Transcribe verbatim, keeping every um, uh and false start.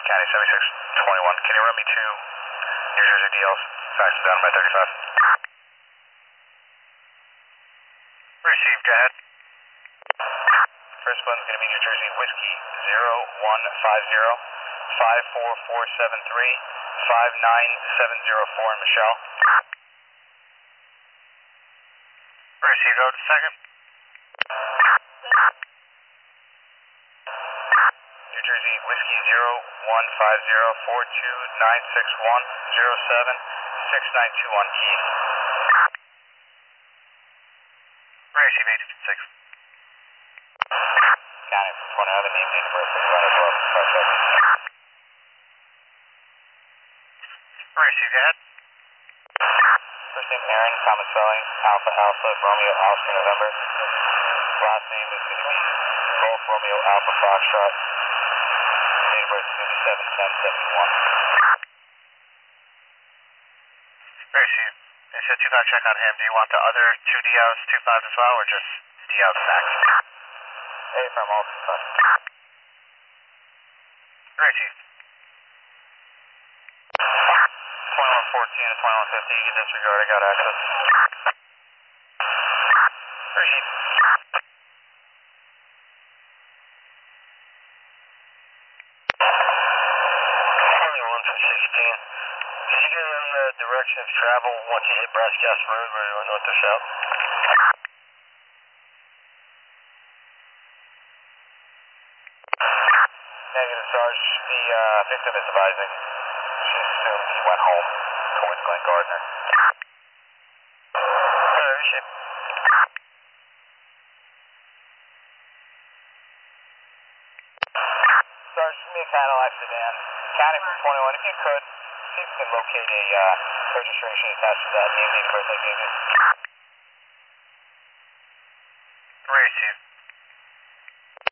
County seventy-six twenty-one. Can you run me two New Jersey D Ls? Faxes down by thirty-five. Received, go ahead. First one's going to be New Jersey Whiskey zero one five zero five four four seven three five nine seven zero four in Michelle. Received, out second. New Jersey Whiskey zero one five zero four two nine six one zero seven six nine two one Keith. Receive eight six. County from twenty, I have a name, date of birth, please run as well. Start check. Receive, go ahead. First name Aaron, common spelling, Alpha Alpha, Romeo Oscar November. Last name is going to be Golf Romeo Alpha Foxtrot. Date of birth is going to be seven ten seventy-one. Receive. You said two five check on him. Do you want the other two D Os, two fives as well, or just D Os max? A from all two five. Receive. twenty-one fourteen and twenty-one fifteen, you can disregard, I got access. Receive. twenty-one from sixteen. Did you give them the direction of travel once you hit Brass Gas Road where you went north or south? Negative, Sarge. The uh, victim is advising. She assumes he went home towards Glen Gardner. Uh, receive. Sarge, give me a Cadillac sedan. County from twenty-one, if you could, see if you can locate a uh, registration attached to that name, date of birth I gave you. Receive.